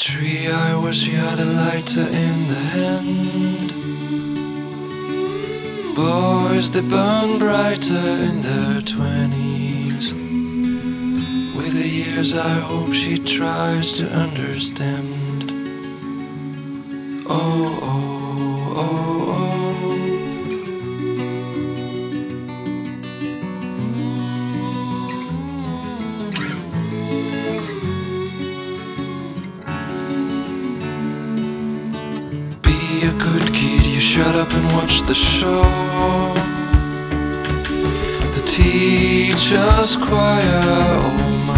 Tree I wish you had a lighter in the hand. Boys they burn brighter in their 20s. With the years I hope she tries to understand. Oh, oh, oh, oh. Be a good kid, you shut up and watch the show. The teacher's choir,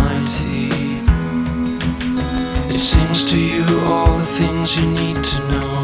almighty. It sings to you all the things you need to know.